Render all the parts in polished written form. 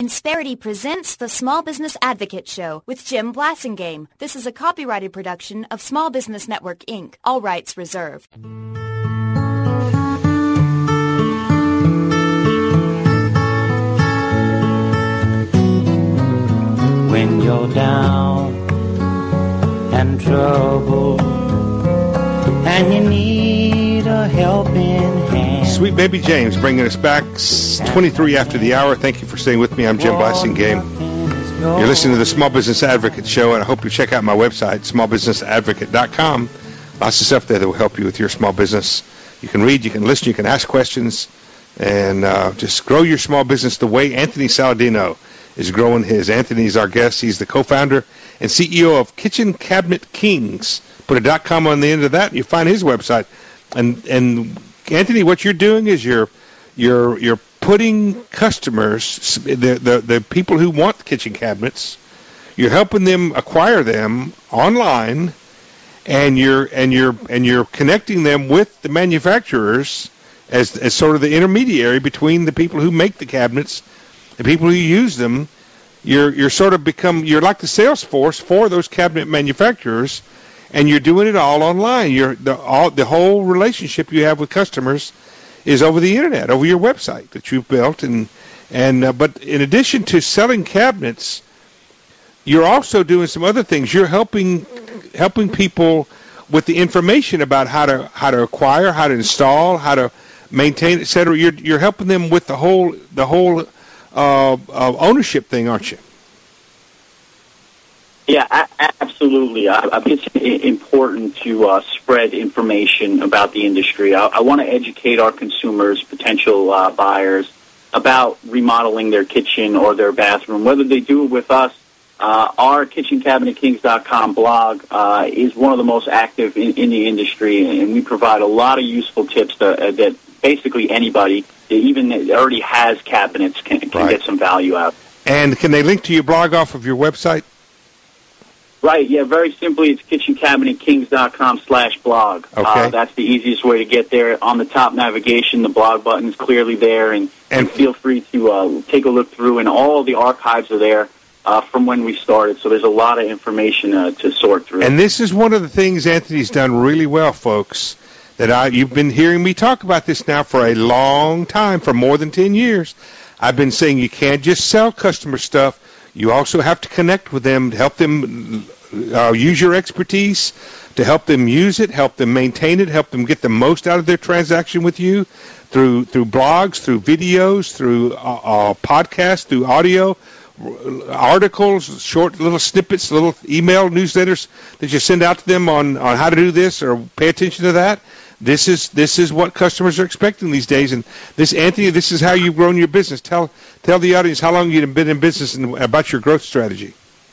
Insperity presents the Small Business Advocate Show with Jim Blasingame. This is a copyrighted production of Small Business Network, Inc. All rights reserved. When you're down and troubled and you need a helping hand. Sweet Baby James bringing us back 23 after the hour. Thank you for staying with me. I'm Jim Blasingame. You're listening to the Small Business Advocate Show, and I hope you check out my website, smallbusinessadvocate.com. Lots of stuff there that will help you with your small business. You can read, you can listen, you can ask questions, and just grow your small business the way Anthony Saladino is growing his. Anthony's our guest. He's the co-founder and CEO of Kitchen Cabinet Kings. Put a .com on the end of that, and you find his website. And Anthony, what you're doing is you're putting customers, the people who want kitchen cabinets, you're helping them acquire them online, and you're connecting them with the manufacturers as sort of the intermediary between the people who make the cabinets, the people who use them. You're sort of you're like the sales force for those cabinet manufacturers, and you're doing it all online. The whole relationship you have with customers is over the internet, over your website that you've built, but in addition to selling cabinets, you're also doing some other things. You're helping people with the information about how to acquire, how to install, how to maintain, etc. You're helping them with the whole ownership thing, aren't you? Yeah, absolutely. I think it's important to spread information about the industry. I want to educate our consumers, potential buyers, about remodeling their kitchen or their bathroom. Whether they do it with us, our KitchenCabinetKings.com blog is one of the most active in the industry, and we provide a lot of useful tips that basically anybody, even that already has cabinets, can get some value out. And can they link to your blog off of your website? Right, yeah, very simply, it's KitchenCabinetKings.com/blog. Okay. That's the easiest way to get there. On the top navigation, the blog button is clearly there, and feel free to take a look through, and all the archives are there from when we started, so there's a lot of information to sort through. And this is one of the things Anthony's done really well, folks, that you've been hearing me talk about this now for a long time, for more than 10 years. I've been saying you can't just sell customer stuff. You also have to connect with them, to help them use your expertise, to help them use it, help them maintain it, help them get the most out of their transaction with you through blogs, through videos, through podcasts, through audio, articles, short little snippets, little email newsletters that you send out to them on how to do this or pay attention to that. This is what customers are expecting these days, and Anthony, this is how you've grown your business. Tell the audience how long you've been in business and about your growth strategy.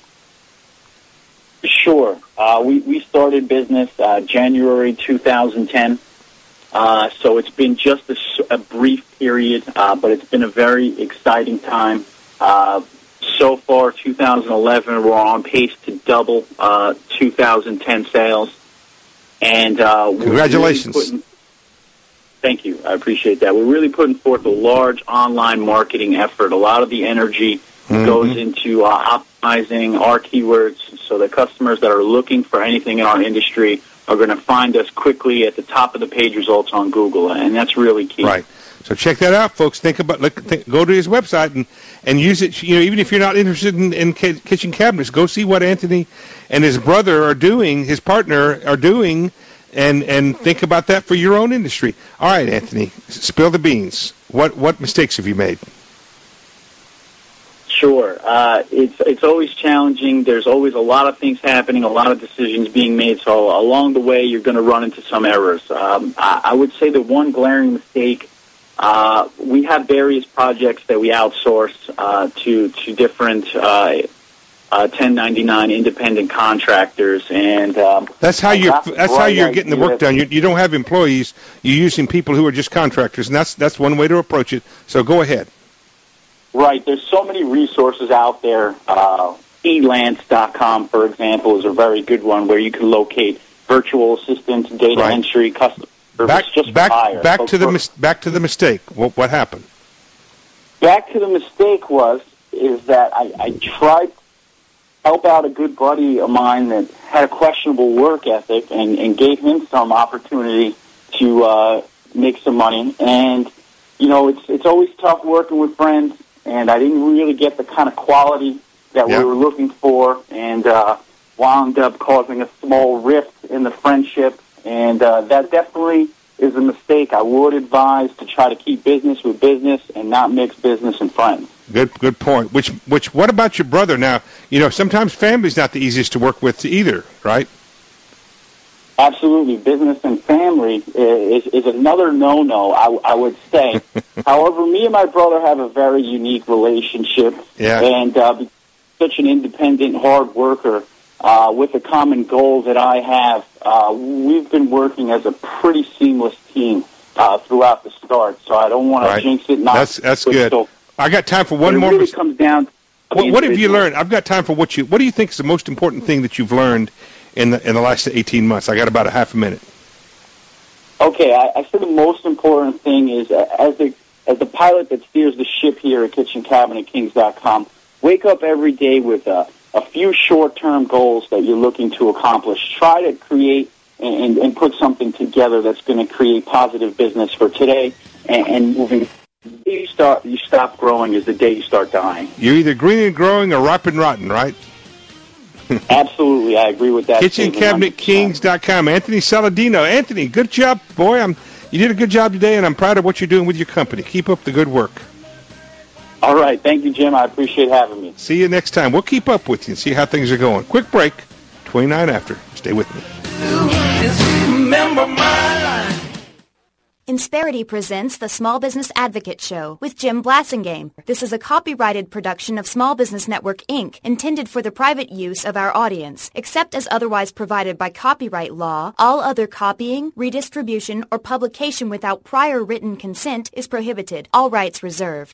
Sure. We started business January 2010, so it's been just a brief period, but it's been a very exciting time. So far, 2011, we're on pace to double 2010 sales. And congratulations. Thank you. I appreciate that. We're really putting forth a large online marketing effort. A lot of the energy goes into optimizing our keywords so that customers that are looking for anything in our industry are going to find us quickly at the top of the page results on Google, and that's really key. Right. So check that out, folks. Go to his website and use it. Even if you're not interested in kitchen cabinets, go see what Anthony and his brother are doing, his partner are doing, and think about that for your own industry. All right, Anthony, spill the beans. What mistakes have you made? Sure. It's always challenging. There's always a lot of things happening, a lot of decisions being made. So along the way, you're going to run into some errors. I would say the one glaring mistake. We have various projects that we outsource to different 1099 independent contractors, and that's how you're getting the work done. You don't have employees. You're using people who are just contractors, and that's one way to approach it. So go ahead. Right. There's so many resources out there. Elance.com, for example, is a very good one where you can locate virtual assistants, data entry, custom. Back to the mistake. What happened? Back to the mistake was is that I tried to help out a good buddy of mine that had a questionable work ethic and gave him some opportunity to make some money. And, you know, it's always tough working with friends, and I didn't really get the kind of quality that we were looking for, and wound up causing a small rift in the friendship. And that definitely is a mistake. I would advise to try to keep business with business and not mix business and friends. Good point. Which what about your brother? Now, you know, sometimes family's not the easiest to work with either, right? Absolutely. Business and family is another no-no, I would say. However, me and my brother have a very unique relationship. Yeah. And such an independent, hard worker, with the common goal that I have, we've been working as a pretty seamless team throughout the start. So I don't want to jinx it. That's good. So, I got time for one more. It really comes down to what have you learned? I've got time for what do you think is the most important thing that you've learned in the last 18 months? I got about a half a minute. Okay, I think the most important thing is as the pilot that steers the ship here at KitchenCabinetKings.com, wake up every day with a few short-term goals that you're looking to accomplish. Try to create and put something together that's going to create positive business for today and moving. The day you stop growing is the day you start dying. You're either green and growing or ripe and rotten, right? Absolutely, I agree with that. KitchenCabinetKings.com. Anthony Saladino. Anthony, good job, boy. You did a good job today, and I'm proud of what you're doing with your company. Keep up the good work. All right. Thank you, Jim. I appreciate having me. See you next time. We'll keep up with you and see how things are going. Quick break. 29 after. Stay with me. Remember my line. Insperity presents the Small Business Advocate Show with Jim Blasingame. This is a copyrighted production of Small Business Network, Inc., intended for the private use of our audience. Except as otherwise provided by copyright law, all other copying, redistribution, or publication without prior written consent is prohibited. All rights reserved.